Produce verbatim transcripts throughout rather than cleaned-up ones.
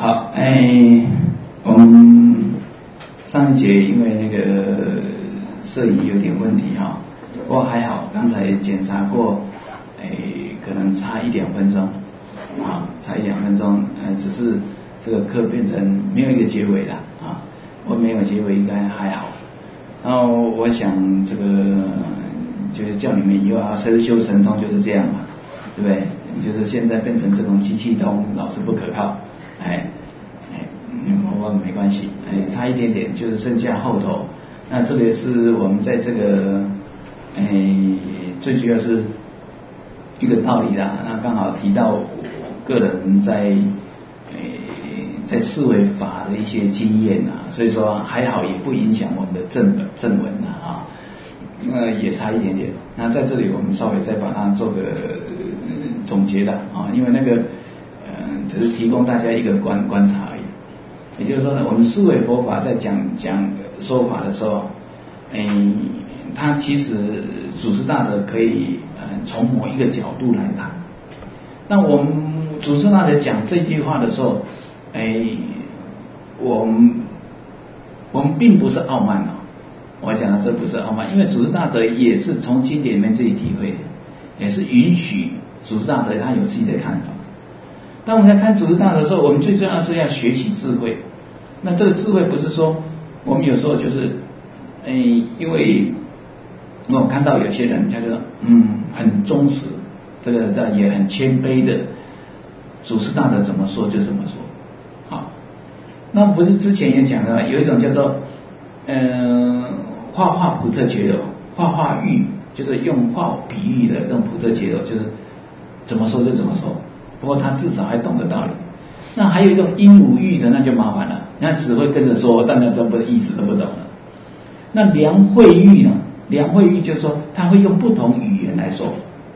好，哎，我们上一节因为那个摄影有点问题哈，不过还好，刚才检查过，哎，可能差一两分钟，啊，差一两分钟，呃，只是这个课变成没有一个结尾了啊，我没有结尾应该还好。然后我想这个就是叫你们以后啊，身修神通就是这样嘛，对不对？就是现在变成这种机器通，老是不可靠，哎哎，不过没关系，哎，差一点点，就是剩下后头。那这个是我们在这个，哎，最主要是一个道理啦。那刚好提到我个人在，哎，在思维法的一些经验啊，所以说还好，也不影响我们的正本正文啊。那也差一点点。那在这里我们稍微再把它做个总结的啊，因为那个呃只是提供大家一个观观察而已。也就是说呢，我们思维佛法在讲讲说法的时候，哎，它其实祖师大德可以呃从某一个角度来谈。那我们祖师大德讲这句话的时候，哎，我们我们并不是傲慢哦。我讲的这不是傲慢，因为祖师大德也是从经典里面自己体会的，也是允许祖师大德他有自己的看法。当我们在看祖师大德的时候，我们最重要的是要学习智慧。那这个智慧不是说我们有时候就是，哎，因为我看到有些人他就说，嗯，很忠实，这个也很谦卑的，祖师大德怎么说就怎么说。好，那不是之前也讲了，有一种叫做，嗯、呃。画画普特伽罗，画画喻就是用画比喻的，用普特伽罗就是怎么说就怎么说。不过他至少还懂得道理。那还有一种鹦鹉喻的，那就麻烦了，那只会跟着说，但他真不意思都不懂了。那梁慧喻呢？梁慧喻就是说他会用不同语言来说，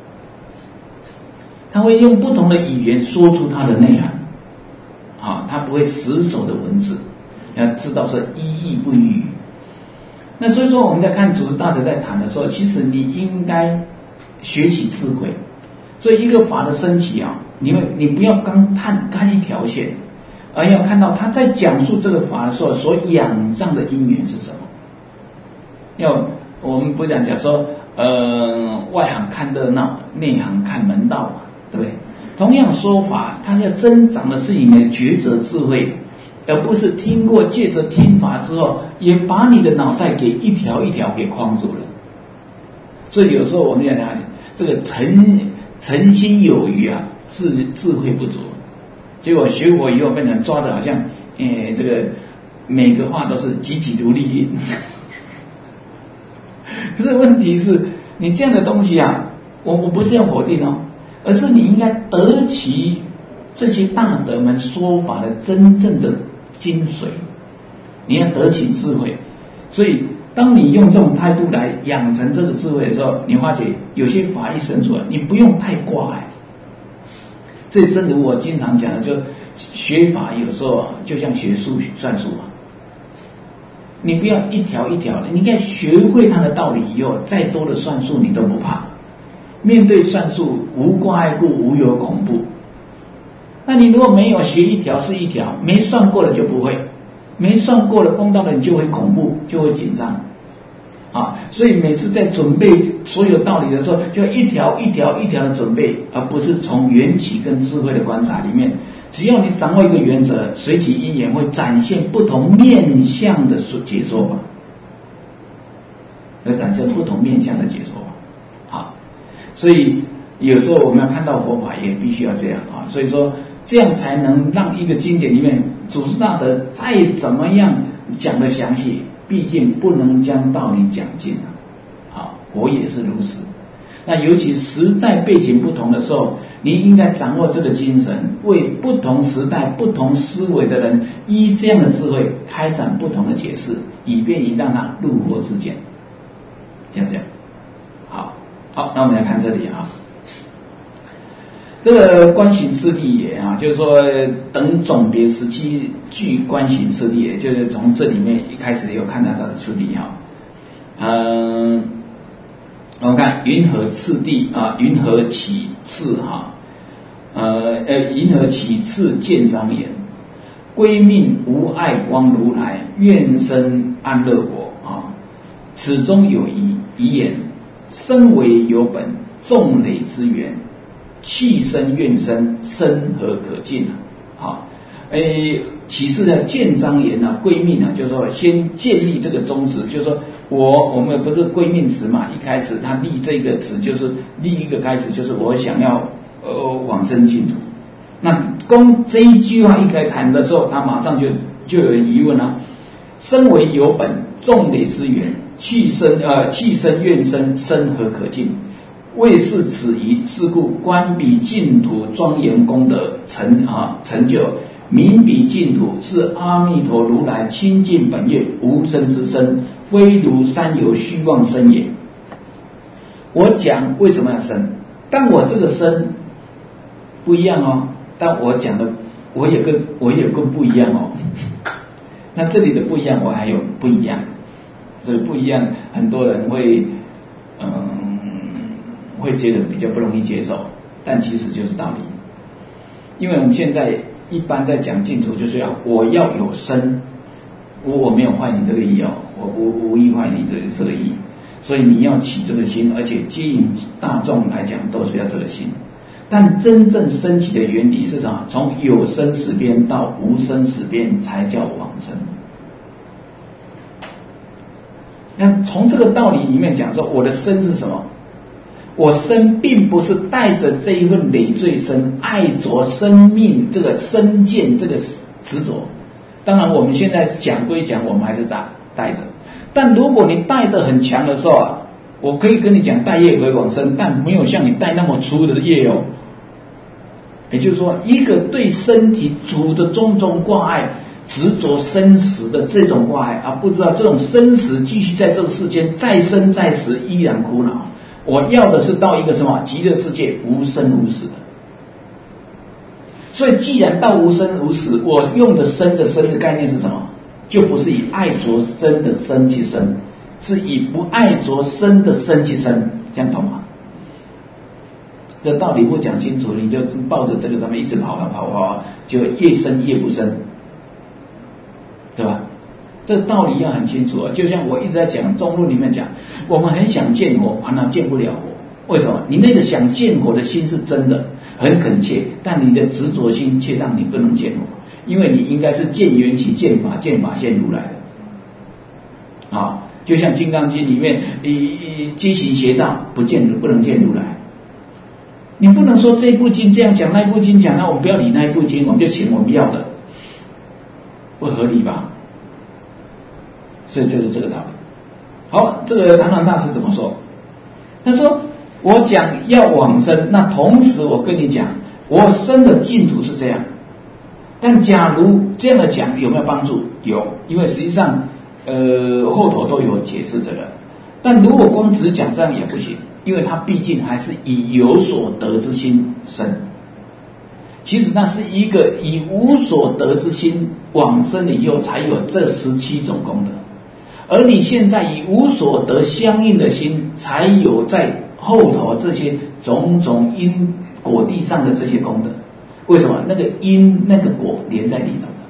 他会用不同的语言说出它的内涵。啊，他不会死守的文字，要知道说一义不一语。那所以说我们在看祖师大德在谈的时候，其实你应该学习智慧。所以一个法的升起啊，你会你不要刚看看一条线，而要看到他在讲述这个法的时候所仰仗的因缘是什么。要我们不讲讲说，呃，外行看热闹，内行看门道嘛，对不对？同样说法，它要增长的是你的抉择智慧。而不是听过借着听法之后，也把你的脑袋给一条一条给框住了。所以有时候我们要讲这个诚诚心有余啊，智智慧不足。结果学佛以后变成抓的好像，诶，这个每个话都是急急如律令。可是问题是，你这样的东西啊，我我不是要否定哦，而是你应该得其这些大德们说法的真正的精髓，你要得其智慧。所以当你用这种态度来养成这个智慧的时候，你发觉有些法一生出来，你不用太挂碍。这正如我经常讲的，就学法有时候就像学数学算术嘛，你不要一条一条的，你应该学会它的道理以后，再多的算术你都不怕。面对算术，无挂碍故，无有恐怖。那你如果没有学一条是一条，没算过的就不会，没算过的碰到了你就会恐怖，就会紧张啊。所以每次在准备所有道理的时候，就一条一条一条的准备，而不是从缘起跟智慧的观察里面。只要你掌握一个原则，随其因缘会展现不同面向的解说法，会展现不同面向的解说法啊。所以有时候我们要看到佛法，也必须要这样啊。所以说。这样才能让一个经典里面祖师大德再怎么样讲的详细，毕竟不能将道理讲尽啊。好，我也是如此。那尤其时代背景不同的时候，你应该掌握这个精神，为不同时代、不同思维的人，依这样的智慧开展不同的解释，以便于让他入佛之见。要这样。好，好，那我们来看这里啊。这个观行次第也啊，就是说等总别十七句观行次第也，就是从这里面一开始有看到它的次第哈。嗯，我们看云何次第啊？云何起次哈？呃呃，云何起次见章言？ 归命无碍光如来，愿生安乐国啊！此中有疑，疑言：身为有本，众累之源，气生愿生，身何可尽啊？好，诶，其次呢，建章言啊，归命啊，就是说先建立这个宗旨，就是说我我们不是归命词嘛，一开始他立这个词就是立一个开始，就是我想要呃往生净土。那光这一句话一开谈的时候，他马上就就有人疑问了：身为有本，众累之源，气生呃气生愿生，身何可尽？为是此疑，是故观彼净土庄严功德成啊成就，明彼净土是阿弥陀如来清净本愿无生之身，非如三有虚妄身也。我讲为什么要生？但我这个生不一样哦。但我讲的，我有个我有个不一样哦。那这里的不一样，我还有不一样。这个不一样，很多人会嗯会觉得比较不容易接受，但其实就是道理。因为我们现在一般在讲净土，就是要我要有身，我我没有坏你这个意哦，我无无意坏你这这个意，所以你要起这个心，而且接引大众来讲都是要这个心。但真正升起的原理是什么？从有生死边到无生死边才叫往生。那从这个道理里面讲说，我的身是什么？我身并不是带着这一份累赘身，爱着生命这个身见这个执着。当然我们现在讲归讲，我们还是咋带着。但如果你带得很强的时候啊，我可以跟你讲带业回往生，但没有像你带那么粗的业哦。也就是说，一个对身体主的种种挂碍、执着生死的这种挂碍啊，不知道这种生死继续在这个世间再生再死，依然苦恼。我要的是到一个什么极乐世界，无生无死的。所以，既然到无生无死，我用的生的生的概念是什么？就不是以爱着生的生去生，是以不爱着生的生去生，这样懂吗？这道理不讲清楚，你就抱着这个他们一直跑啊跑啊，就越生越不生，对吧？这个道理要很清楚啊。就像我一直在讲中论里面讲，我们很想见佛，啊，那见不了佛，为什么？你那个想见佛的心是真的，很恳切，但你的执着心却让你不能见佛，因为你应该是见缘起、见法、见法见如来的啊。就像《金刚经》里面，以机行邪道，不见不能见如来。你不能说这一部经这样讲，那一部经讲，那我们不要理那一部经，我们就请我们要的，不合理吧？所以就是这个道理。好，这个唐唐大师怎么说？他说：“我讲要往生，那同时我跟你讲，我生的净土是这样。但假如这样的讲有没有帮助？有，因为实际上，呃，后头都有解释这个。但如果光只讲这样也不行。”因为他毕竟还是以有所得之心生，其实那是一个以无所得之心往生了以后才有这十七种功德，而你现在以无所得相应的心，才有在后头这些种种因果地上的这些功德。为什么？那个因那个果连在里头的，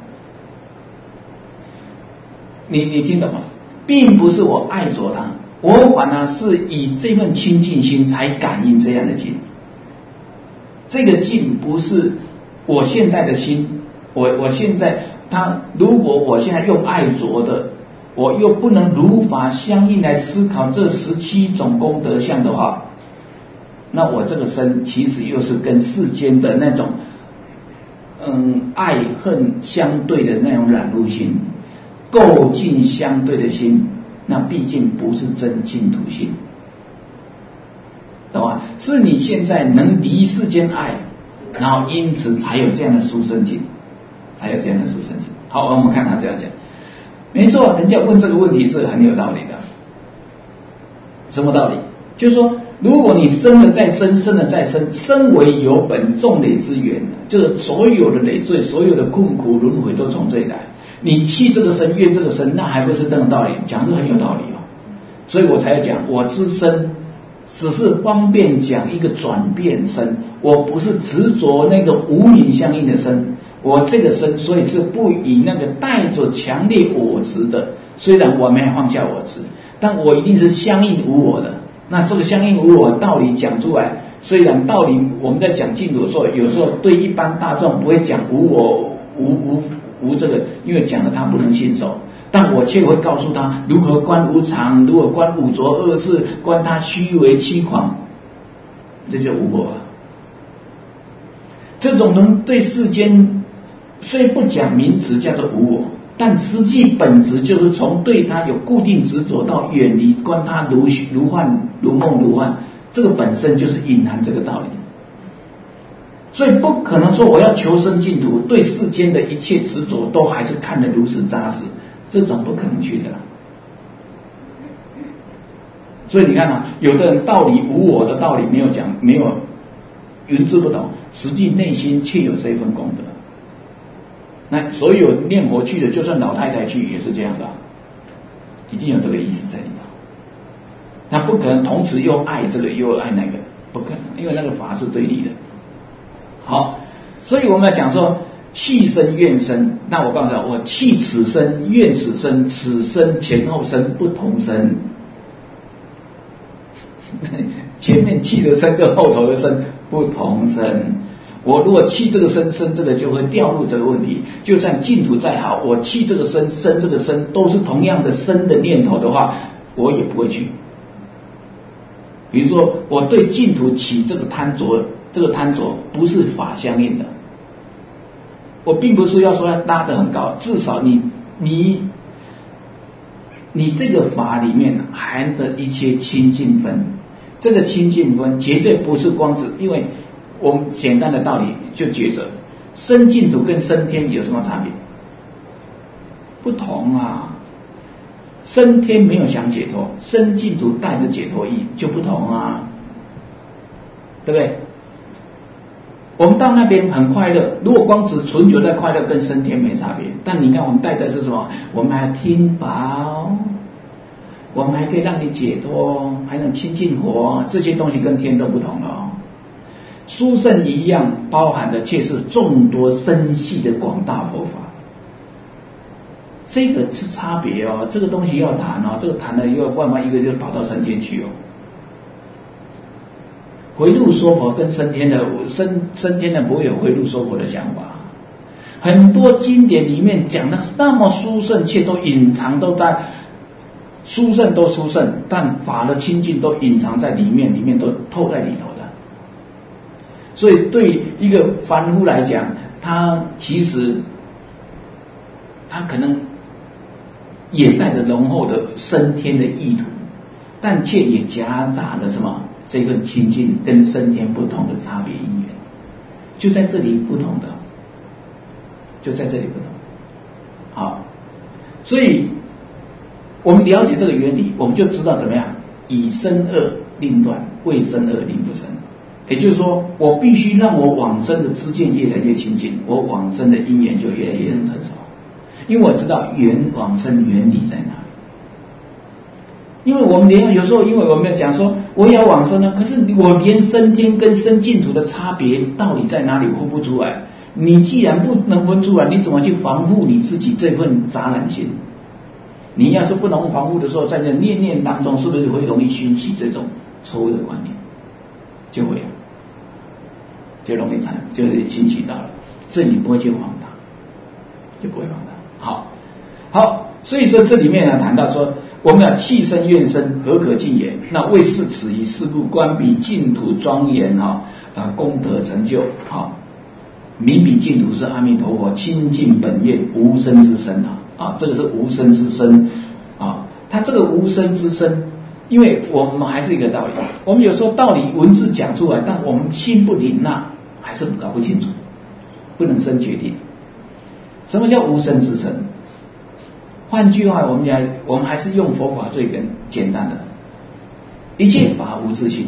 你你听懂吗？并不是我爱着他。我反而是以这份清净心才感应这样的境，这个境不是我现在的心，我我现在他如果我现在用爱着的，我又不能如法相应来思考这十七种功德相的话，那我这个身其实又是跟世间的那种嗯爱恨相对的那种染入心，构境相对的心。那毕竟不是真净土心，懂吗？是你现在能离世间爱，然后因此才有这样的殊胜境，才有这样的殊胜境。好，我们看他这样讲，没错，人家问这个问题是很有道理的。什么道理？就是说，如果你生了再生，生了再生，生为有本，众累之源，就是所有的累赘，所有的困苦轮回都从这里来。你气这个身，怨这个身，那还不是这种道理？讲的很有道理哦，所以我才讲我之身，只是方便讲一个转变身，我不是执着那个无名相应的身， 我这个身，所以是不以那个带着强烈我执的，虽然我没有放下我执，但我一定是相应无我的。那这个相应无我道理讲出来，虽然道理我们在讲净土的时候，有时候对一般大众不会讲无我无无无这个，因为讲了他不能信受。但我却会告诉他如何观无常，如何观五浊恶世，观他虚伪欺狂，这就无我了。这种人对世间虽不讲名词叫做无我，但实际本质就是从对他有固定执着到远离，观他如如幻如梦如幻，这个本身就是隐含这个道理。所以不可能说我要求生净土，对世间的一切执着都还是看得如此扎实，这种不可能去的。所以你看啊，有的人道理无我的道理没有讲，没有云之不懂，实际内心却有这一份功德。那所有念佛去的，就算老太太去也是这样的，一定有这个意思在里头。他不可能同时又爱这个又爱那个，不可能，因为那个法是对立的。好，所以我们要讲说弃身愿身，那我告诉你，我弃此身愿此身，此身前后身不同身。前面弃的身跟后头的身不同身，我如果弃这个身，身这个就会掉入这个问题。就算净土再好，我弃这个身，身这个身都是同样的身的念头的话，我也不会去。比如说我对净土起这个贪着，这个贪着不是法相应的，我并不是要说要拉得很高，至少你你你这个法里面含的一些清净分，这个清净分绝对不是光指，因为我们简单的道理就觉着生净土跟生天有什么差别？不同啊，生天没有想解脱，生净土带着解脱意就不同啊，对不对？我们到那边很快乐，如果光只存留在快乐，跟升天没差别。但你看我们带的是什么？我们还听法，我们还可以让你解脱，还能亲近佛，这些东西跟天都不同哦。殊胜一样，包含的却是众多深细的广大佛法。这个是差别哦，这个东西要谈哦，这个谈了以后，万万一个就跑到升天去哦。回路说佛跟升天的升升天的不会有回路说佛的想法，很多经典里面讲的那么殊胜，却都隐藏都在殊胜都殊胜，但法的清净都隐藏在里面，里面都透在里头的。所以对一个凡夫来讲，他其实他可能也带着浓厚的升天的意图，但却也夹杂了什么？这份清净跟升天不同的差别因缘，就在这里不同的，就在这里不同。好，所以我们了解这个原理，我们就知道怎么样以生恶令断，未生恶令不生。也就是说，我必须让我往生的知见越来越清净，我往生的因缘就越来越成熟，因为我知道缘往生原理在哪里。因为我们连有时候，因为我们要讲说我也要往生呢，可是我连升天跟升净土的差别到底在哪里分不出来。你既然不能分出来，你怎么去防护你自己这份杂染心？你要是不能防护的时候，在这念念当中，是不是会容易熏起这种错误的观念？就会，就容易产，就是熏起到了，所以你不会去放它，就不会放它。好，好，所以说这里面呢谈到说，我们要弃身愿身，何可尽也？那为是此一事故，观彼净土庄严哈啊，功德成就好，明彼净土是阿弥陀佛清净本愿无生之身啊啊，这个是无生之身啊，它这个无生之身，因为我们还是一个道理，我们有时候道理文字讲出来，但我们心不领纳，还是搞不清楚，不能生决定。什么叫无生之身？换句话，我们来，我们还是用佛法最简简单的，一切法无自性，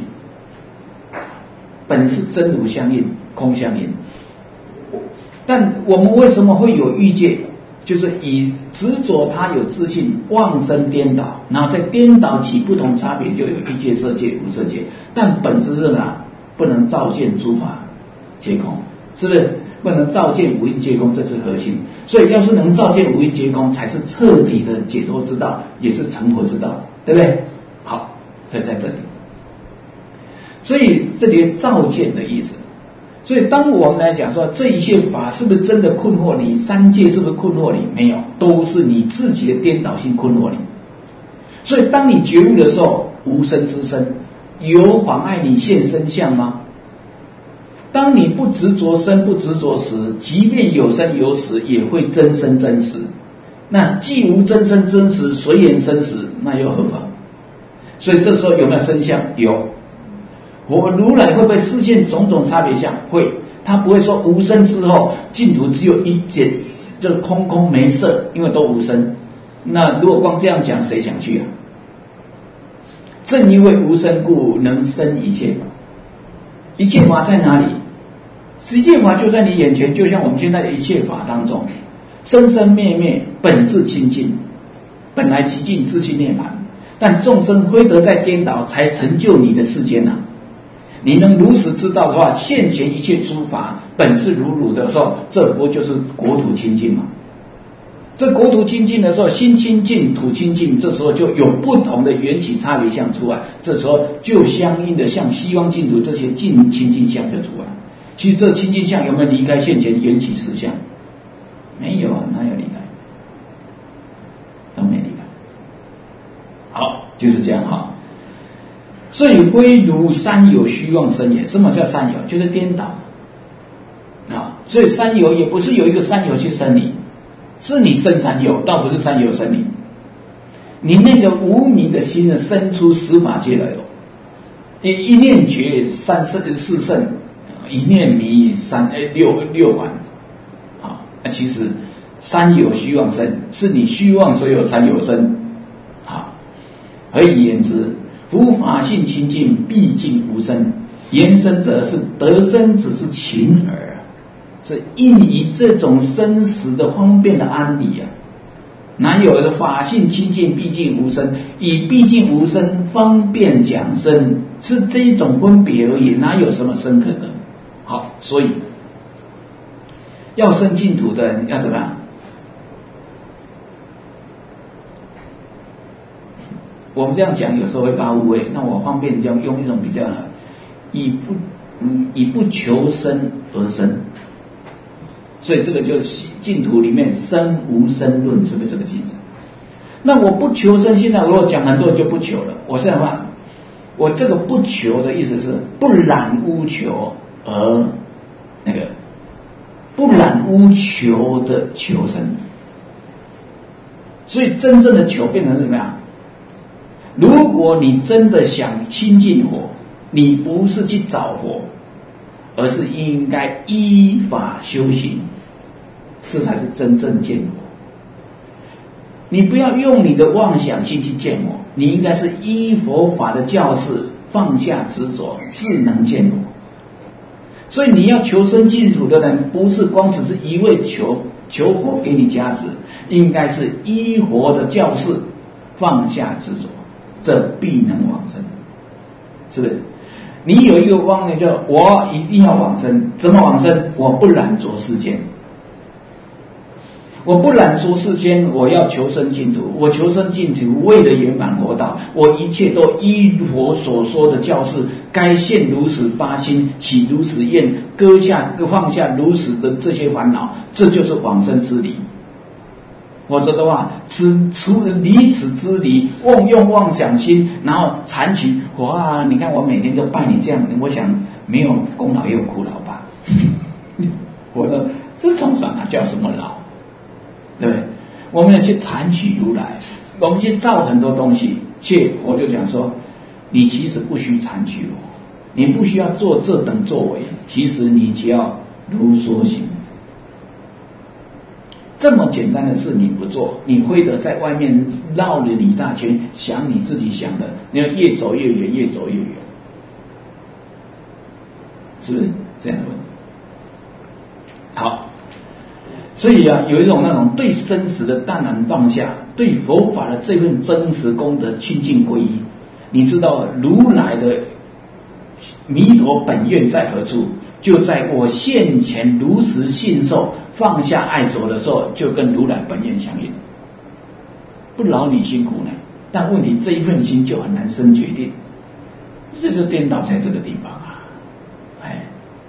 本是真如相应，空相应。但我们为什么会有欲界？就是以执着它有自性，妄生颠倒，然后再颠倒起不同差别，就有欲界、色界、无色界。但本质是哪？不能照见诸法皆空，是不是？ 不能照见五蕴皆空，这是核心。所以要是能照见五蕴皆空，才是彻底的解脱之道，也是成佛之道，对不对？好，所以在这里，所以这里照见的意思。所以当我们来讲说这一切法是不是真的困惑你，三界是不是困惑你，没有，都是你自己的颠倒性困惑你。所以当你觉悟的时候，无生之身有妨碍你现身相吗？当你不执着生不执着时，即便有生有死也会真生真实。那既无真生真实，随缘生死，那又何妨？所以这时候有没有生相？有。我们如来会不会示现种种差别相？会。他不会说无生之后净土只有一简，就是空空没色，因为都无生。那如果光这样讲，谁想去啊？正因为无生故，能生一切法。一切法在哪里？一切法就在你眼前，就像我们现在的一切法当中，生生灭灭，本质清净，本来极尽自性涅槃。但众生非得在颠倒，才成就你的世间啊！你能如实知道的话，现前一切诸法本是如如的时候，这不就是国土清净吗？这国土清净的时候，心清净，土清净，这时候就有不同的缘起差别相出来，这时候就相应的像西方净土这些净清净相就出来。其实这清净相有没有离开现前缘起实相？没有啊，哪有离开？都没离开。好，就是这样哈。所以非如三有虚妄生也。什么叫三有？就是颠倒啊。所以三有也不是有一个三有去生你，是你生三有，倒不是三有生你。你那个无明的心呢，生出十法界来了。一一念觉三圣四圣，一念迷三哎六六环啊。其实三有虚妄生，是你虚妄所有三有生啊。何以言之？夫法性清净，毕竟无生。言生者是得生只是情耳，是应以这种生死的方便的安理啊。哪有的法性清净，毕竟无生，以毕竟无生方便讲生，是这一种分别而已，哪有什么生可得？好，所以要生净土的人要怎么样？我们这样讲有时候会发误会，那我方便这样用一种比较以不嗯以不求生而生，所以这个就是净土里面生无生论，是不是这个意思？那我不求生，现在如果讲很多人就不求了。我现在话，我这个不求的意思是不染污求而那个不染污求的求生，所以真正的求变成是怎么样？如果你真的想亲近火，你不是去找火，而是应该依法修行，这才是真正见火。你不要用你的妄想心去见火，你应该是依佛法的教示，放下执着，自能见火。所以你要求生净土的人，不是光只是一味求求火给你加持，应该是依佛的教示，放下执着，这必能往生，是不是？你有一个妄念，就我一定要往生，怎么往生？我不染着世间，我不染着世间，我要求生净土。我求生净土，为了圆满佛道，我一切都依佛所说的教示，该现如此发心，起如此愿，割下放下如此的这些烦恼，这就是往生之理。否则的话，此除了离此之理，妄用妄想心，然后残取哇！你看我每天都拜你这样，我想没有功劳也有苦劳吧？我说这种什么叫什么劳？对不对？我们要去残取如来，我们去造很多东西，却我就讲说，你其实不需残取我，你不需要做这等作为，其实你只要如说行。这么简单的事你不做，你非得在外面绕了一大圈，想你自己想的，你要越走越远，越走越远，是不是这样的问题？好，所以啊，有一种那种对生死的淡然放下，对佛法的这份真实功德亲近皈依。你知道如来的弥陀本愿在何处？ 就在我现前如实信受，放下爱着的时候，就跟如来本愿相应，不劳你辛苦呢。但问题这一份心就很难生决定，这就颠倒在这个地方啊！哎，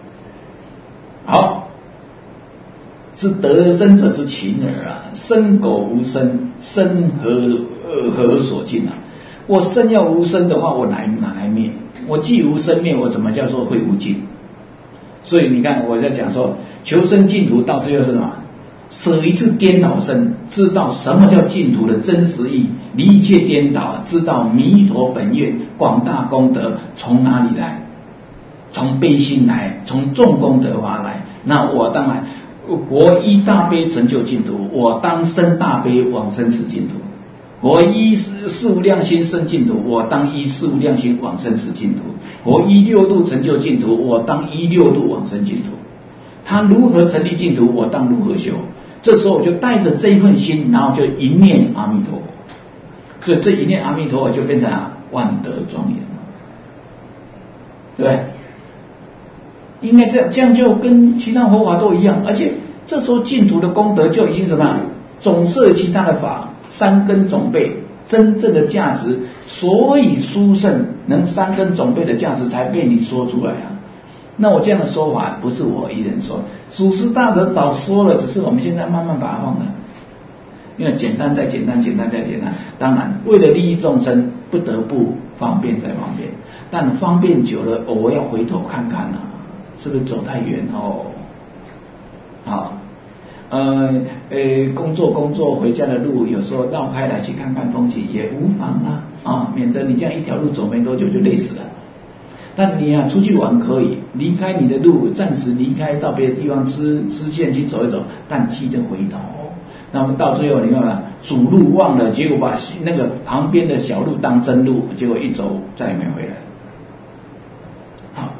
好，是得生者之情耳啊！生苟无生，生何呃何所尽啊？我生要无生的话，我哪哪来灭？我既无生灭，我怎么叫做会无尽？所以你看，我在讲说求生净土，到最后是什么？舍一次颠倒身，知道什么叫净土的真实意，离一切颠倒，知道弥陀本愿广大功德从哪里来？从悲心来，从众功德法来。那我当然，我依大悲成就净土，我当生大悲往生此净土。我依四无量心生净土，我当依四无量心往生此净土。我依六度成就净土，我当依六度往生净土。他如何成立净土，我当如何修。这时候我就带着这一份心，然后就一念阿弥陀佛，所以这一念阿弥陀佛就变成万德庄严了，对不对？应该这样，这样就跟其他佛法都一样，而且这时候净土的功德就已经什么总摄其他的法，三根总备真正的价值，所以殊胜能三根总备的价值才被你说出来啊。那我这样的说法不是我一人说，祖师大德早说了，只是我们现在慢慢把它忘了。因为简单再简单，简单再简单。当然，为了利益众生，不得不方便再方便，但方便久了，哦，我要回头看看啊，是不是走太远哦？好，呃呃，工作工作回家的路，有时候绕开来去看看风景也无妨啊啊，免得你这样一条路走没多久就累死了。但你啊，出去玩可以离开你的路，暂时离开到别的地方支支线去走一走，但记得回头。那么到最后，你看看主路忘了，结果把那个旁边的小路当真路，结果一走再也没回来。好，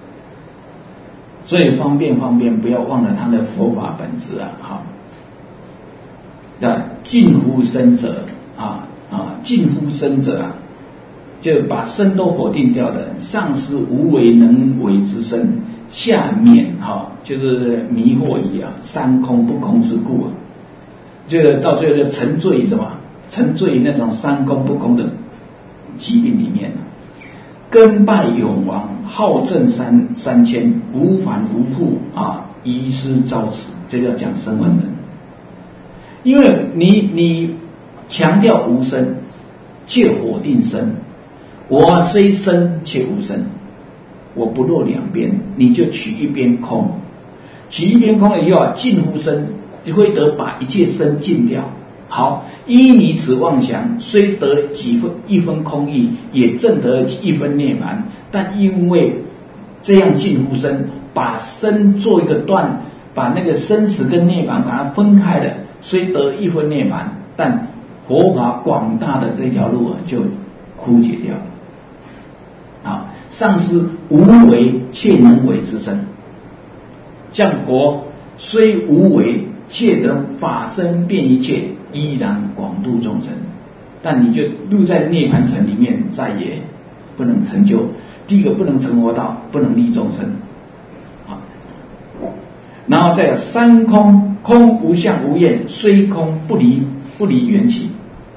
所以方便方便，不要忘了它的佛法本质啊！好，那近乎生者啊啊，近乎生者啊。就把身都否定掉的，上是无为能为之身，下面哈、哦、就是迷惑一样，三空不空之故啊，这个到最后就沉醉什么？沉醉那种三空不空的疾病里面，根败永亡，好正三三千，无反无复啊，遗失遭此，这叫讲声闻人。因为你你强调无生，却否定生。我虽生且无生，我不落两边，你就取一边空，取一边空了以后啊，尽乎生，就会得把一切生尽掉。好，依你此妄想，虽得几分一分空义，也证得一分涅槃。但因为这样尽乎生，把生做一个断，把那个生死跟涅槃把它分开了，虽得一分涅槃，但佛法广大的这条路啊，就枯竭掉了。啊，上师无为且能为之身，像佛虽无为，且得法身遍一切，依然广度众生。但你就入在涅槃城里面，再也不能成就。第一个不能成佛道，不能利众生。啊，然后再有三空，空无相无厌，虽空不离不离缘起。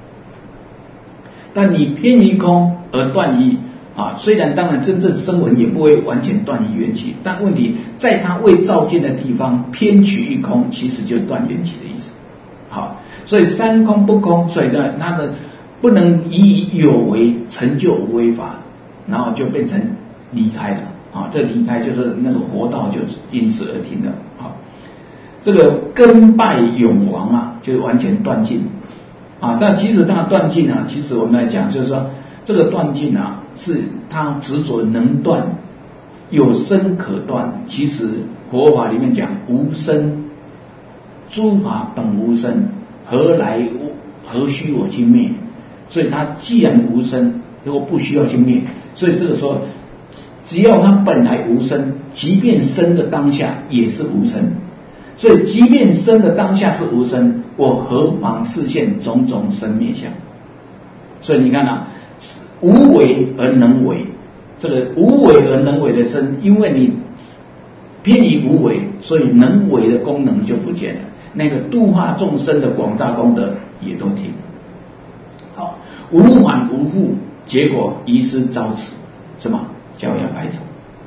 但你偏离空而断一。啊，虽然当然真正声闻也不会完全断离缘起，但问题在他未照见的地方偏取一空，其实就断缘起的意思。好，所以三空不空，所以呢，他的不能以有为成就无为法，然后就变成离开了。啊，这离开就是那个活道就因此而停了。好，这个根败永亡啊，就完全断尽。啊，但其实它断尽啊，其实我们来讲就是说这个断尽啊。是他执着能断，有生可断。其实佛法里面讲无生，诸法本无生，何来何须我去灭？所以他既然无生，如果不需要去灭，所以这个时候只要他本来无生，即便生的当下也是无生。所以即便生的当下是无生，我何妨示现种种生灭相？所以你看啊。无为而能为，这个无为而能为的身，因为你偏于无为，所以能为的功能就不见了，那个度化众生的广大功德也都停了。好，无反无复，结果遗失遭此，什么教养白头？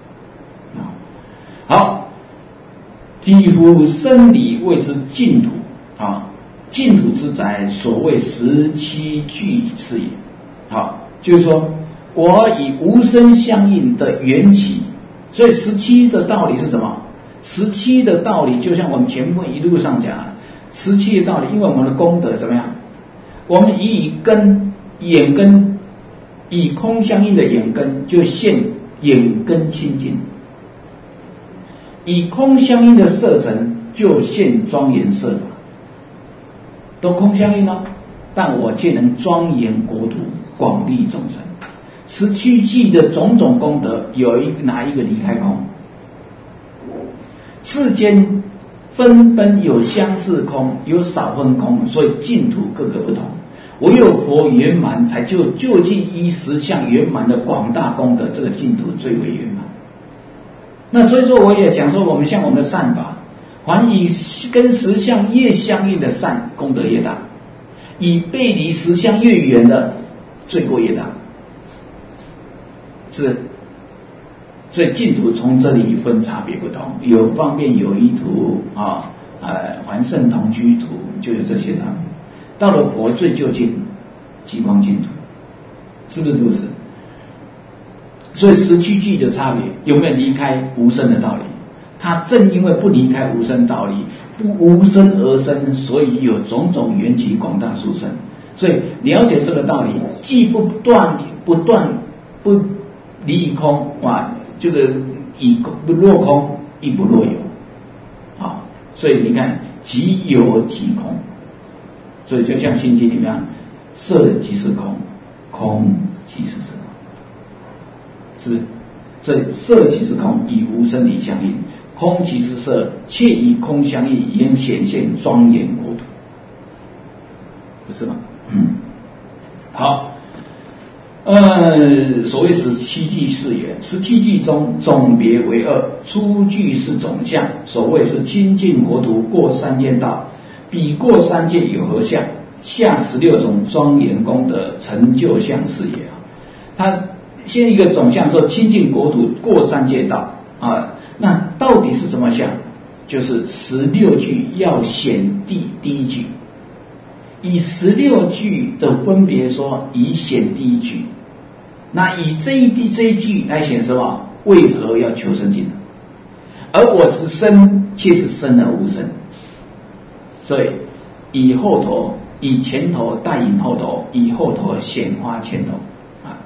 好，体夫生理谓之净土啊，净土之宅，所谓十七具是也。好，就是说我以无生相应的缘起，所以十七的道理是什么？十七的道理就像我们前面一路上讲，十七的道理，因为我们的功德怎么样？我们以根眼根，以空相应的眼根，就现眼根清净；以空相应的色尘，就现庄严色法。都空相应哦，但我却能庄严国土，广利众生。十七计的种种功德，有一哪一个离开空？世间分分有相似空，有少分空，所以净土各个不同。唯有佛圆满，才就究竟依实相圆满的广大功德，这个净土最为圆满。那所以说，我也讲说，我们像我们的善法，凡以跟实相越相应的善，功德越大；以背离实相越远的，罪过越大。是，所以净土从这里分差别不同，有方便有依土啊，呃，凡圣同居土，就有这些差别。到了佛最究竟极光净土，是不是如此？所以十七句的差别有没有离开无生的道理？他正因为不离开无生道理，不无生而生，所以有种种缘起广大殊胜。所以了解这个道理，既不断不断不离空啊，这个以不落空，亦不落有啊。所以你看，即有即空。所以就像心经里面，色即是空，空即是色，是不是？所以色即是空，以无生理相应；空即是色，切以空相应，以显现庄严国土，不是吗？嗯，好。呃，所谓十七句是言，十七句中总别为二，初句是总相，所谓是清净国土，过三界道。彼过三界有何相？下十六种庄严功德成就相是也啊。他先一个总相说清净国土过三界道啊，那到底是什么相？就是十六句要显第第一句，以十六句的分别说，以显第一句。那以这一第这一句来显什么？为何要求生净土？而我是生，却是生而无生。所以以后头以前头带引后头，以后头显化前头啊。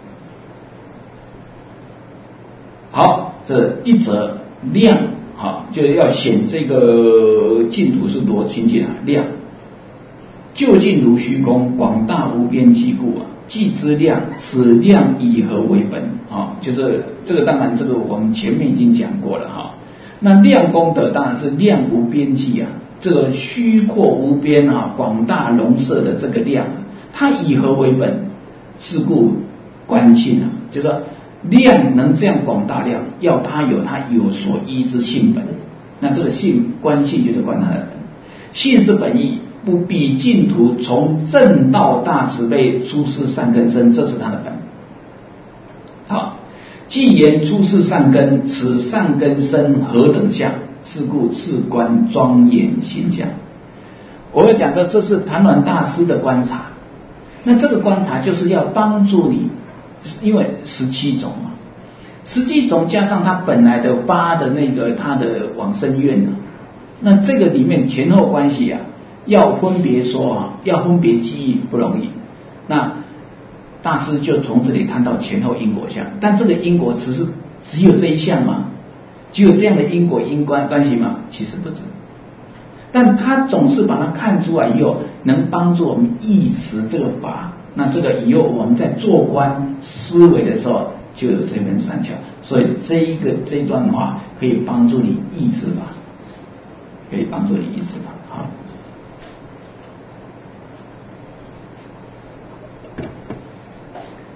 好，这一则量啊，就是要显这个净土是多清净啊，量究竟如虚空，广大无边际故啊。既知量，此量以何为本啊？就是这个，当然这个我们前面已经讲过了哈。那量功德当然是量无边际啊。这个虚阔无边啊，广大容摄的这个量，它以何为本？是故观性啊，就是说量能这样广大量，要它有它有所依之性本。那这个性观性就是观它的本，性是本意，不比净土从正道大慈悲出世善根生，这是它的本。好，既言出世善根，此善根生何等相？是故次观庄严心相。我会讲说，这是盘鸾大师的观察。那这个观察就是要帮助你，因为十七种嘛，十七种加上他本来的发的那个他的往生愿呢、啊，那这个里面前后关系啊，要分别说啊，要分别记忆不容易。那大师就从这里谈到前后因果相，但这个因果只是只有这一项吗？只有这样的因果因关关系吗？其实不止，但他总是把它看出来以后，能帮助我们忆持这个法。那这个以后我们在做观思维的时候，就有这份善巧。所以这一个这一段话可以帮助你忆持法，可以帮助你忆持法。好，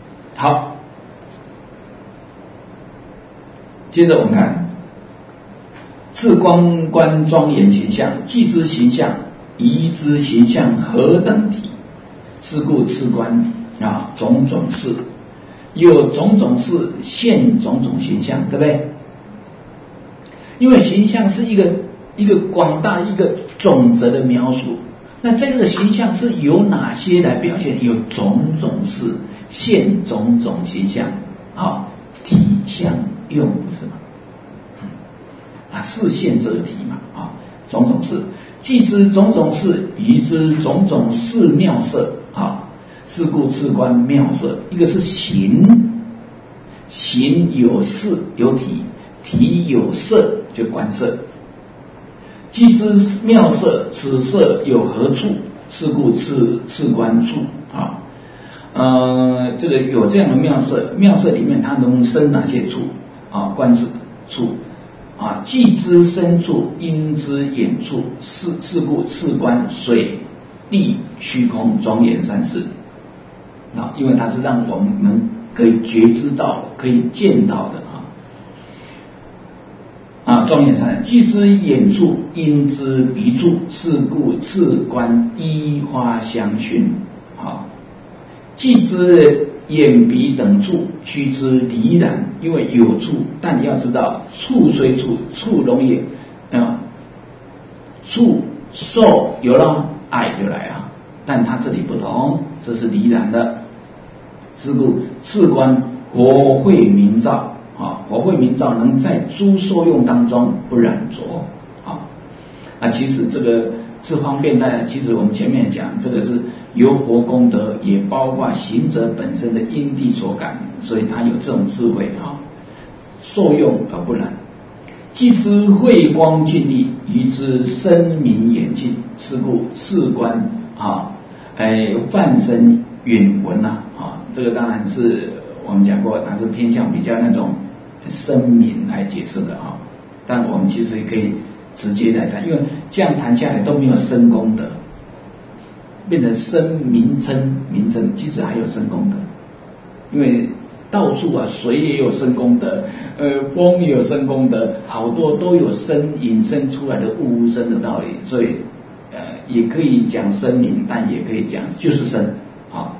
好，接着我们看。 次光观庄严形象，既知形象，宜知形象何等体？是故次观啊，种种事，有种种事现种种形象，对不对？因为形象是一个一个广大一个总则的描述，那这个形象是由哪些来表现？有种种事现种种形象啊，体相用不是吗？啊，事现则体嘛啊，种种事，既知种种事，宜知种种事妙色啊。是故次观妙色，一个是形，形有事有体，体有色就观色。既知妙色，此色有何处？是故次次观处啊。呃，这个有这样的妙色，妙色里面它能生哪些处啊？观之处啊，既知深处，应知远处，是是故次观水、地、虚空、庄严三事。啊，因为它是让我们可以觉知到的，可以见到的啊。啊，庄严三，既知眼处，应知鼻处，是故次观依花香熏。啊，既知眼鼻等处，须知离然，因为有处，但你要知道，处虽处，处容易啊，处受有了爱就来啊，但它这里不同。这是离然的，是故次观活慧明照啊，活慧明照能在诸受用当中不染浊啊。啊，其实这个是方便大家，其实我们前面讲这个是由活功德，也包括行者本身的因地所感，所以他有这种智慧啊，受用而不染。既知慧光尽力，宜知深明远近，是故次观啊。哎，梵身远闻呐，啊，这个当然是我们讲过，它是偏向比较那种声明来解释的啊。但我们其实也可以直接来谈，因为这样谈下来都没有身功德，变成身名称名称，其实还有身功德，因为到处啊，水也有身功德，呃，风也有身功德，好多都有身引申出来的物无生的道理，所以。呃，也可以讲声明，但也可以讲就是声啊。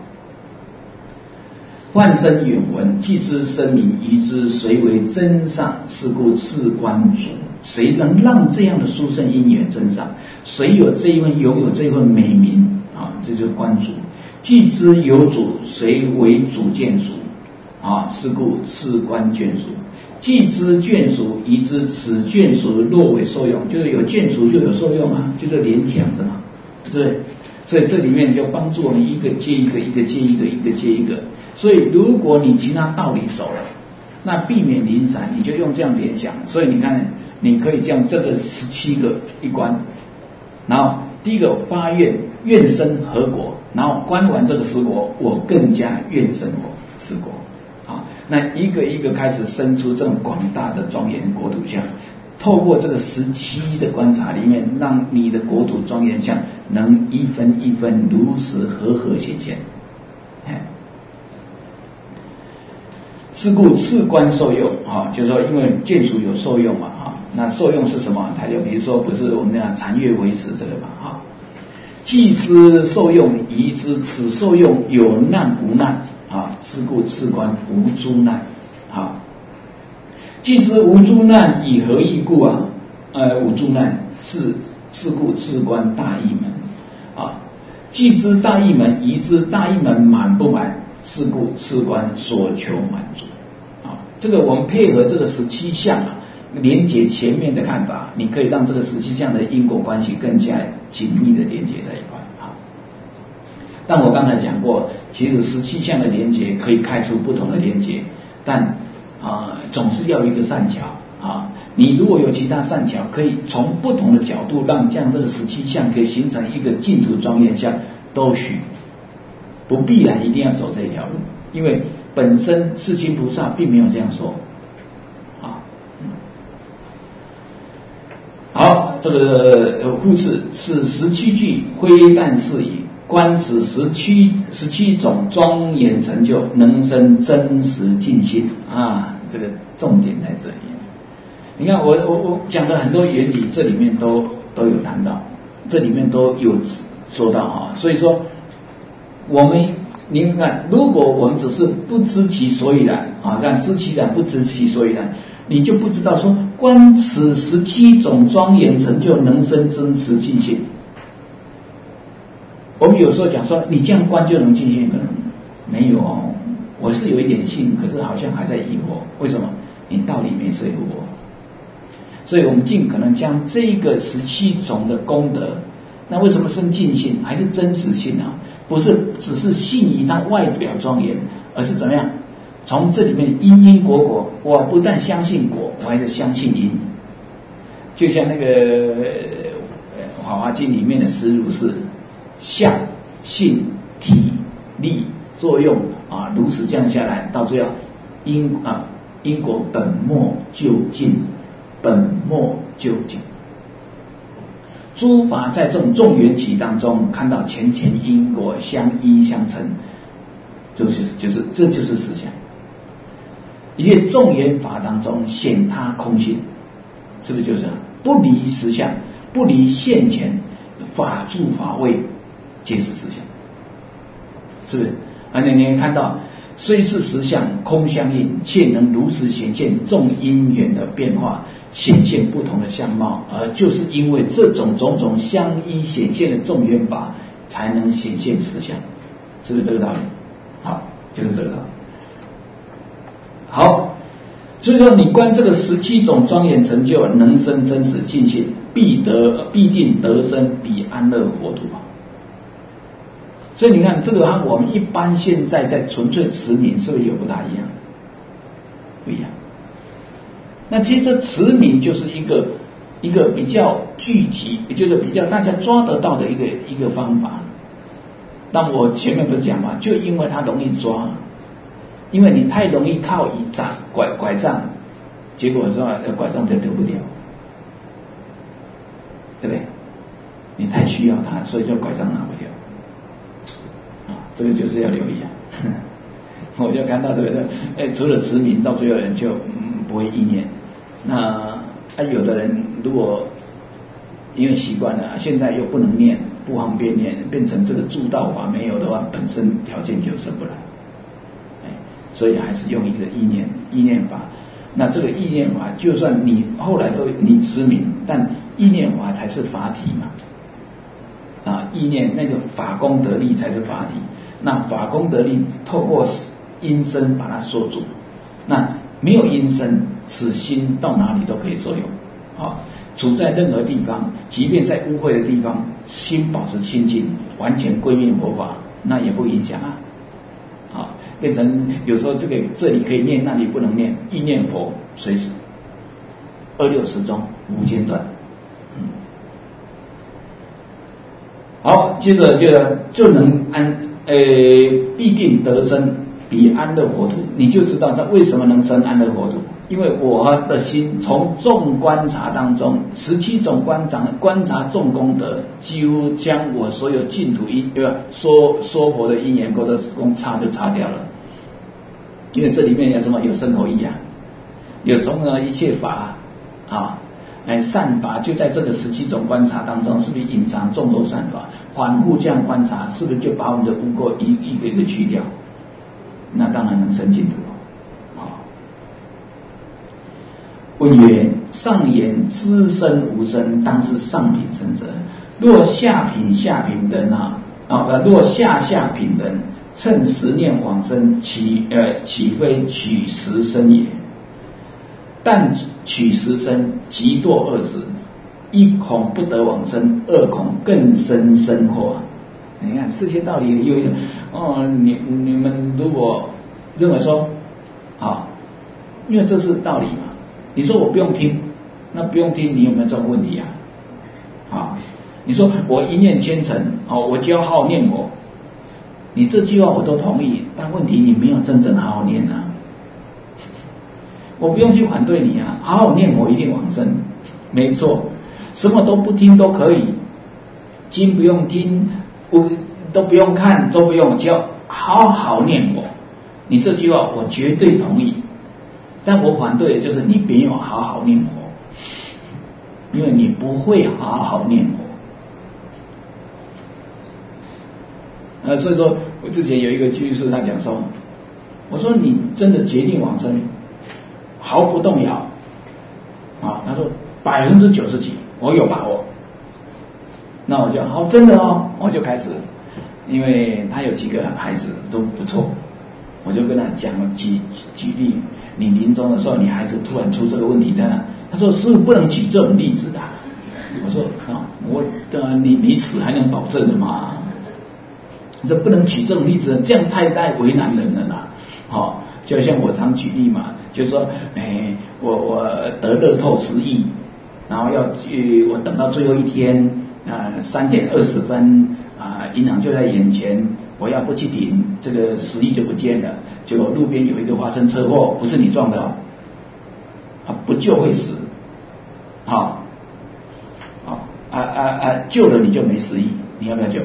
幻身远闻，既知声明，宜知谁为真上，是故次观主。谁能让这样的殊胜因缘真上？谁有这一份拥有这一份美名啊？这就是观主。既知有主，谁为主见属啊？是故次观眷属。既知眷属，宜知此眷属若为受用，就是有眷属就有受用啊，就是连讲的嘛，对不对？所以这里面就帮助我们一个接一个，一个接一个，一个接一个。所以如果你其他道理熟了，那避免零散，你就用这样联想。所以你看，你可以将这个十七个一观，然后第一个发愿，愿生何国，然后观完这个十国，我更加愿生我十国。那一个一个开始生出这种广大的庄严国土像，透过这个十七的观察里面，让你的国土庄严像能一分一分如实和合显现。是故次观受用啊，就是说因为眷属有受用嘛啊，那受用是什么？它就比如说不是我们那样禅悦为食这个嘛啊，既知受用，宜知此受用有难无难。啊，是故次观无诸难啊。既知无诸难，以何异故啊？呃，无诸难是是故次观大义门啊。既知大义门，宜知大义门满不满？是故次观所求满足啊。这个我们配合这个十七项啊，连接前面的看法，你可以让这个十七项的因果关系更加紧密的连接在一块。但我刚才讲过，其实十七项的连结可以开出不同的连结，但啊、呃、总是要一个善巧啊。你如果有其他善巧，可以从不同的角度让这样这个十七项可以形成一个净土庄严相，都许，不必然一定要走这一条路，因为本身世亲菩萨并没有这样说啊。嗯、好，这个复次是十七句灰淡事矣。观此十七十七种庄严成就，能生真实净心啊！这个重点在这里。 你看我我我讲的很多原理，这里面都都有谈到，这里面都有说到啊。所以说，我们您看，如果我们只是不知其所以然啊，看知其然不知其所以然，你就不知道说观此十七种庄严成就，能生真实尽性。我们有时候讲说，你这样观就能尽性，可能没有哦。我是有一点信，可是好像还在疑惑，为什么？你道理没说服我。所以我们尽可能将这个十七种的功德，那为什么生尽性？还是真实性啊？不是只是信于它外表庄严，而是怎么样？从这里面因因果果，我不但相信果，我还是相信因。就像那个《法华经》里面的实如是相、性、体、力、作用啊，如此这样下来，到最后因啊因果本末究竟，本末究竟。诸法在这种众缘起当中，看到前前因果相依相成，就是就是这就是实相。一切众缘法当中显他空性，是不是就是不离实相，不离现前法住法位，皆是实相，是不是？而且你看到，虽是实相，空相应，却能如实显现众因缘的变化，显现不同的相貌，而就是因为这种种种相依显现的众缘法，才能显现实相，是不是这个道理？好，就是这个道理。好，所以说你观这个十七种庄严成就，能生真实尽性，必得必定得生彼安乐国土啊。所以你看，这个和我们一般现在在纯粹持名是不是有不大一样？不一样。那其实持名就是一个一个比较具体，也就是比较大家抓得到的一个一个方法。但我前面不是讲嘛，就因为它容易抓，因为你太容易靠一杖拐拐杖，结果说拐杖就丢不掉，对不对？你太需要它，所以就拐杖拿不掉。这个就是要留意啊！我就看到这个，哎，除了持名，到最后人就嗯不会意念。那啊，有的人如果因为习惯了，现在又不能念，不方便念，变成这个助道法没有的话，本身条件就生不来。哎，所以还是用一个意念意念法。那这个意念法，就算你后来都你持名，但意念法才是法体嘛。啊，意念那个法功得力才是法体。那法功得力透过因身把它锁住，那没有因身，此心到哪里都可以受用啊！处在任何地方，即便在污秽的地方，心保持清净，完全归命佛法，那也不影响啊！啊，变成有时候这个这里可以念，那里不能念，意念佛随时二六时中无间断。嗯，好，接着就就能安。呃，必定得生彼安乐国土，你就知道他为什么能生安乐国土。因为我的心从众观察当中，十七种观察观察众功德，几乎将我所有净土因对吧，说说佛的因缘功德功差就差掉了。因为这里面有什么？有身口意啊，有从呢一切法啊，哎善法就在这个十七种观察当中，是不是隐藏众多善法？反复这样观察，是不是就把我们的污垢一一个一个去掉？那当然能生净土啊。问曰：上言知身无身，当是上品生者；若下品下品人啊啊，若下下品人，趁十念往生，岂呃岂非取实身也？但取实身，即堕恶子。一恐不得往生，二恐更深生祸。你看这些道理有一种哦，你你们如果认为说好，因为这是道理嘛，你说我不用听，那不用听，你有没有这种问题啊？啊，你说我一念虔诚，哦，我就要好好念佛，你这句话我都同意，但问题你没有真正好好念啊。我不用去反对你啊，好好念佛一定往生，没错。什么都不听都可以，经不用听，不都不用看，都不用，只要好好念佛。你这句话我绝对同意，但我反对的就是你没有好好念佛， 因为你不会好好念佛。呃，所以说我之前有一个居士，他讲说，我说你真的决定往生，毫不动摇啊？他说百分之九十几，我有把握。那我就好，真的哦，我就开始，因为他有几个孩子都不错，我就跟他讲了举举例，你临终的时候，你孩子突然出这个问题的，他说师父不能举这种例子的。我说啊，我的你你死还能保证的吗？这不能举这种例子，这样太太为难人了啦。好、哦，就像我常举例嘛，就是说，哎，我我得乐透十亿，然后要去，我等到最后一天。呃，三点二十分啊、呃，银行就在眼前，我要不去领，这个十亿就不见了。结果路边有一个发生车祸，不是你撞的哦，啊，不救会死，好、哦，好、哦，啊啊啊，救了你就没十亿，你要不要救？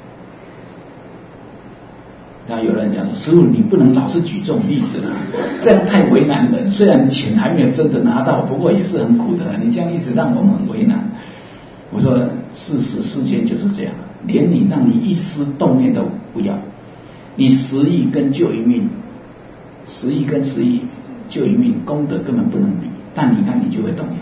那有人讲说，师父你不能老是举这种例子了，这样太为难人。虽然钱还没有真的拿到，不过也是很苦的，你这样一直让我们很为难。我说事实世间就是这样，连你让你一丝动念都不要，你十亿跟救一命，十亿跟十亿救一命，功德根本不能比，但你看你就会动摇。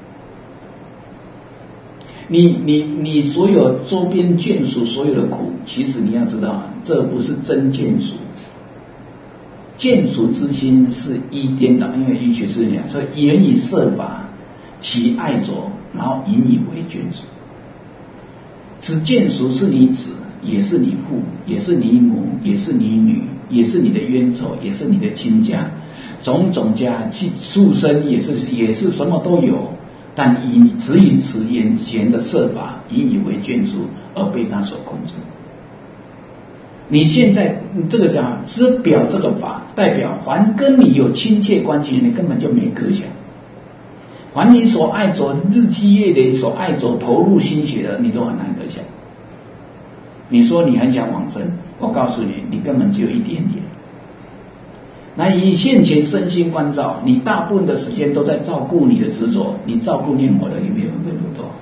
你你你所有周边眷属所有的苦，其实你要知道，这不是真眷属，眷属之心是依颠倒，因为依取是讲，所以言以设法，其爱着。然后引以为眷属，此眷属是你子，也是你父，也是你母，也是你女，也是你的冤仇，也是你的亲家，种种家去畜生也是也是什么都有，但以只以此眼前的设法引以为眷属，而被他所控制。你现在这个讲只表这个法，代表凡跟你有亲切关系，你根本就没可想。凡你所爱着日积月累所爱着投入心血的，你都很难得想。你说你很想往生，我告诉你，你根本只有一点点。那以现前身心关照，你大部分的时间都在照顾你的执着，你照顾念佛的有没有那么多？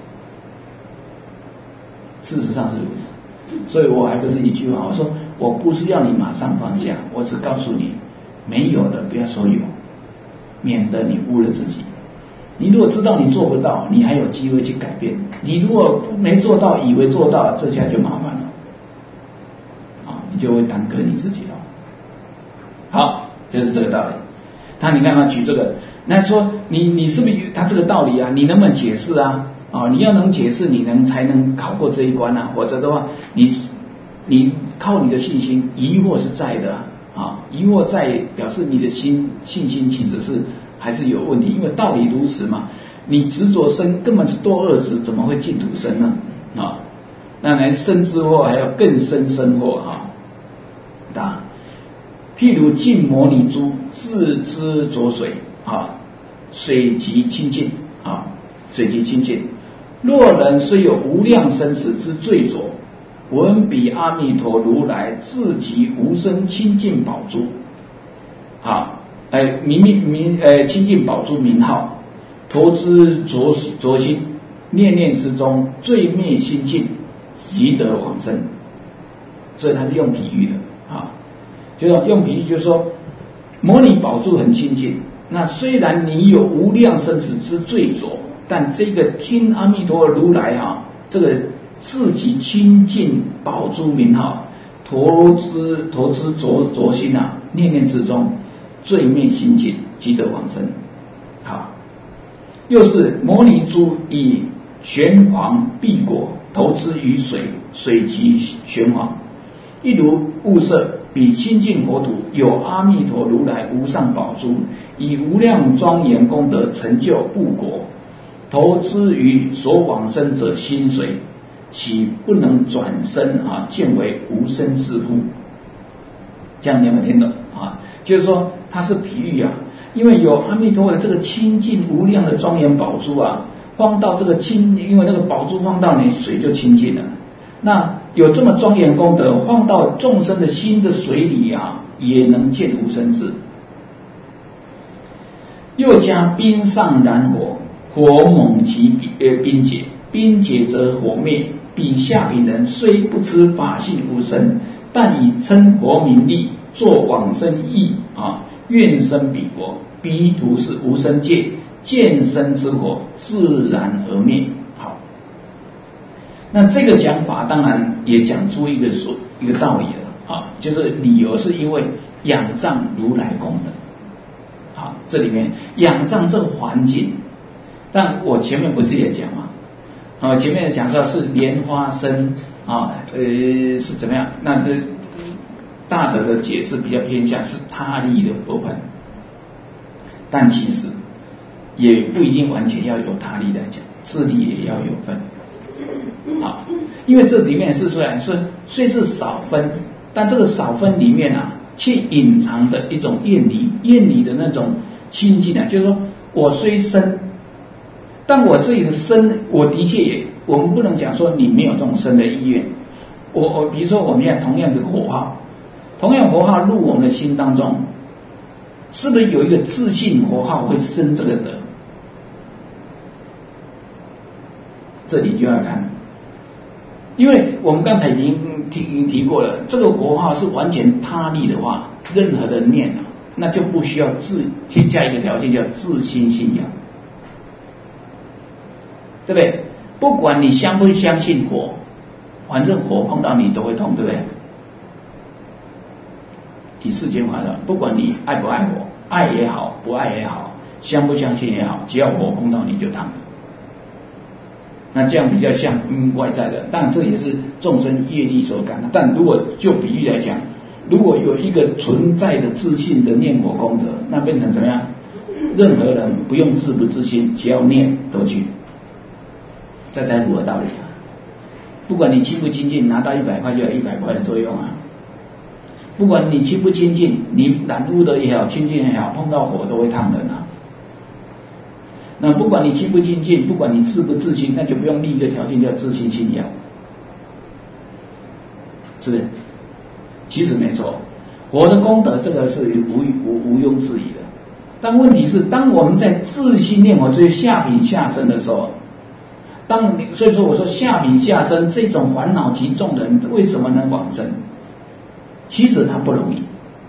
事实上是如此。所以我还不是一句话，我说我不是要你马上放下，我只告诉你，没有的不要说有，免得你误了自己。你如果知道你做不到，你还有机会去改变。你如果没做到，以为做到，这下就麻烦了，啊，你就会耽搁你自己了。好，就是这个道理。他你看他举这个，那说你你是不是他这个道理啊？你能不能解释啊？啊，你要能解释，你能才能考过这一关啊。否则的话，你你靠你的信心，疑惑是在的啊，疑惑在表示你的心信心其实是。还是有问题，因为道理如此嘛。你执着生根本是堕恶执，怎么会净土生呢？啊，那来生之祸还要更深生祸啊！答：譬如净摩尼珠，自知浊水啊，水极清净啊，水极清净。若人虽有无量生死之罪浊，闻彼阿弥陀如来自极无生清净宝珠，啊。哎，名名名，呃，清净宝珠名号，投之浊浊心，念念之中，罪灭心尽，即得往生。所以它是用比喻的啊，就是用比喻，就是说，摩尼宝珠很清净，那虽然你有无量生死之罪浊，但这个听阿弥陀如来啊，这个自己清净宝珠名号，投之投之浊浊心啊，念念之中。罪灭心尽，即得往生。好，又是摩尼珠以玄黄碧果投之于水，水即玄黄，一如物色，彼清净佛土有阿弥陀如来无上宝珠，以无量庄严功德成就布果，投之于所往生者心水，岂不能转身啊，见为无生之乎？这样你有没有听懂啊？就是说它是比喻啊，因为有阿弥陀佛的这个清净无量的庄严宝珠啊，放到这个清，因为那个宝珠放到你水就清净了。那有这么庄严功德，放到众生的心的水里啊，也能见无生智。又加冰上燃火， 火猛其呃冰解，冰解则火灭。彼下品人虽不知法性无生，但以称佛名利，作往生意啊，愿生彼国。彼土是无生界，见生之火自然而灭。好，那这个讲法当然也讲出一个说一个道理了啊，就是理由是因为仰仗如来功德。好，这里面仰仗这个环境，但我前面不是也讲吗？啊，前面讲到是莲花生啊，呃，是怎么样？那这大德的解释比较偏向是他力的部分，但其实也不一定完全要有他力来讲，自力也要有分。好，因为这里面是虽然是虽是少分，但这个少分里面啊，却隐藏的一种厌离，厌离的那种亲近啊，就是说我虽生。但我这里的生，我的确也，我们不能讲说你没有这种生的意愿。我我比如说我们现在同样的火号，同样火号入我们的心当中，是不是有一个自信火号会生这个德？这里就要看，因为我们刚才已经提提过了，这个火号是完全他力的话，任何的念啊，那就不需要自添加一个条件叫自心信仰。对不对？不管你相不相信火，反正火碰到你都会痛，对不对？以世间法则，不管你爱不爱火，爱也好，不爱也好，相不相信也好，只要火碰到你就烫了。那这样比较像因外在的，当然这也是众生业力所感的。但如果就比喻来讲，如果有一个存在的自信的念火功德，那变成怎么样？任何人不用自不自信，只要念都去。这才符合道理啊！不管你亲不亲近，拿到一百块就有一百块的作用啊！不管你亲不亲近，你染污的也好，亲近也好，碰到火都会烫人啊！那不管你亲不亲近，不管你自不自信，那就不用立一个条件叫自信信仰，是不是？其实没错，火的功德这个是无无无庸置疑的。但问题是，当我们在自心念佛，就是下品下生的时候。当所以说我说下品下生这种烦恼极重的人为什么能往生？其实他不容易，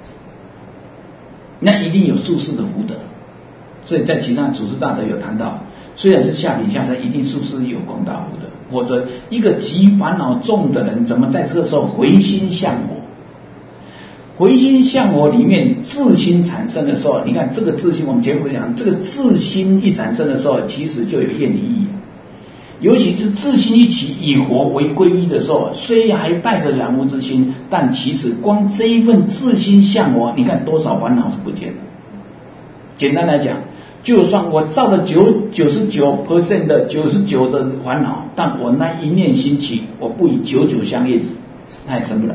那一定有宿世的福德。所以在其他祖师大德有谈到，虽然是下品下生，一定宿世有广大福德，否则一个极烦恼重的人，怎么在这个时候回心向我？回心向我里面自心产生的时候，你看这个自心，我们前面讲，这个自心一产生的时候，其实就有厌离意。尤其是自心一起以火为皈依的时候，虽然还带着染污之心，但其实光这一份自心向我，你看多少烦恼是不见的。简单来讲，就算我造了九九十九 percent 的九十九的烦恼，但我那一念心起，我不以九九相应，它也生不来。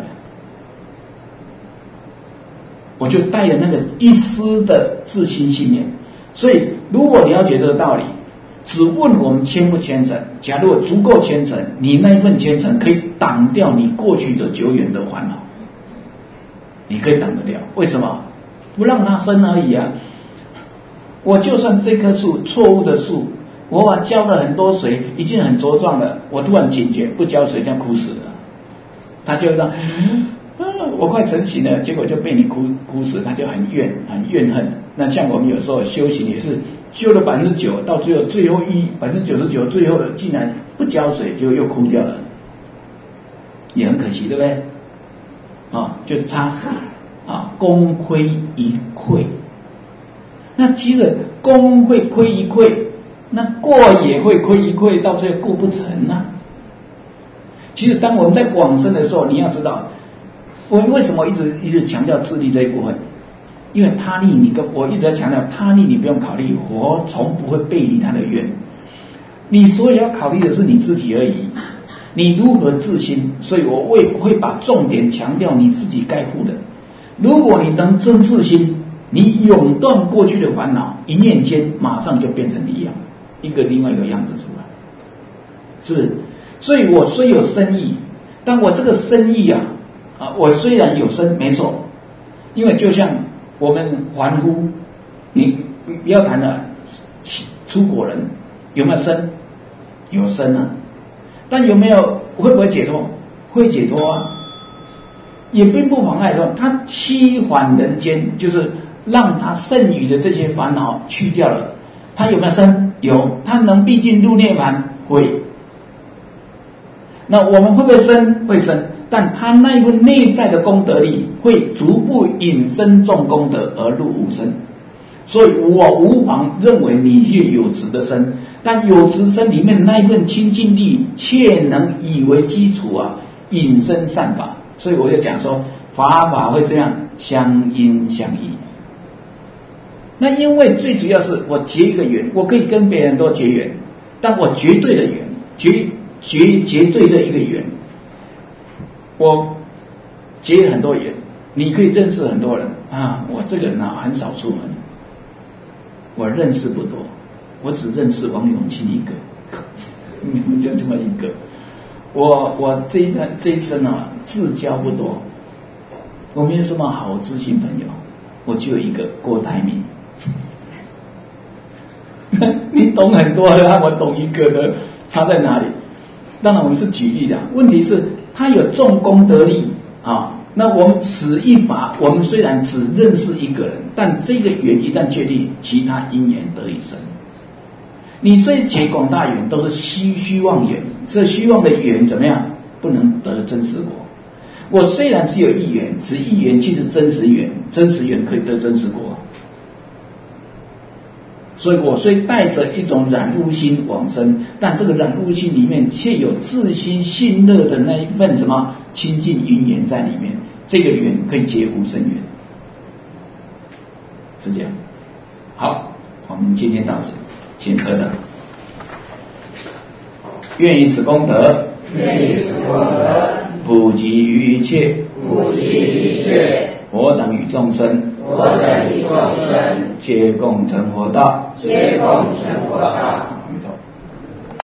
我就带着那个一丝的自心信念，所以如果了解这个道理。只问我们虔不虔诚，假如我足够虔诚，你那一份虔诚可以挡掉你过去的久远的烦恼，你可以挡得掉。为什么？不让它生而已啊！我就算这棵树错误的树，我把浇了很多水，已经很茁壮了，我突然警觉不浇水，这样枯死了，它就让、啊、我快成型了，结果就被你枯枯死，它就很怨很怨恨。那像我们有时候修行也是。修了百分之九，到最后最后一百分之九十九，最后竟然不浇水，就又枯掉了，也很可惜，对不对？啊，就差啊，功亏一篑。那其实功会亏一篑，那过也会亏一篑，到最后过不成啊。其实当我们在往生的时候，你要知道，我为什么一直一直强调自利这一部分？因为他力，你跟我一直在强调他力，你不用考虑，火从不会背离他的愿，你所以要考虑的是你自己而已，你如何自心，所以我会会把重点强调你自己该负的。如果你能真自心，你永断过去的烦恼，一念间马上就变成一样，一个另外一个样子出来，是不是？所以我虽有深意，但我这个深意啊，啊，我虽然有深，没错，因为就像我们凡夫，你不要谈了出国人， 有没有生？有生啊，但有没有会不会解脱？会解脱啊，也并不妨碍说他期缓人间，就是让他剩余的这些烦恼去掉了。他有没有生？有。他能毕竟入涅槃？会。那我们会不会生？会生，但他那一份内在的功德力会逐步引生众功德而入无生。所以我无妨认为你是有执的身，但有执身里面那一份清净力，却能以为基础啊，引生善法。所以我就讲说，法法会这样相因相依。那因为最主要是我结一个缘，我可以跟别人都结缘，但我绝对的缘，绝绝绝对的一个缘，我结很多缘，你可以认识很多人啊，我这个人啊很少出门。我认识不多，我只认识王永庆一个，就这么一个。我我这一这一生啊，至交不多，我没有什么好知心朋友，我只有一个郭台铭。你懂很多的，我懂一个的，差在哪里？当然我们是举例的，问题是他有重功德力啊。那我们此一法，我们虽然只认识一个人，但这个缘一旦确立，其他因缘得以生。你这一结广大缘都是虚虚妄缘，这虚妄的缘怎么样？不能得真实果。我虽然只有一缘，此一缘即是真实缘，真实缘可以得真实果。所以我虽带着一种染污心往生，但这个染污心里面却有自心信乐的那一份什么清净因缘在里面，这个缘可以结无生缘，是这样。好，我们今天到此，请合掌。愿以此功德， 愿以此功德， 普及于一切， 普及于一切我等与众生， 我等与众生， 皆共成佛道， 皆共成佛道。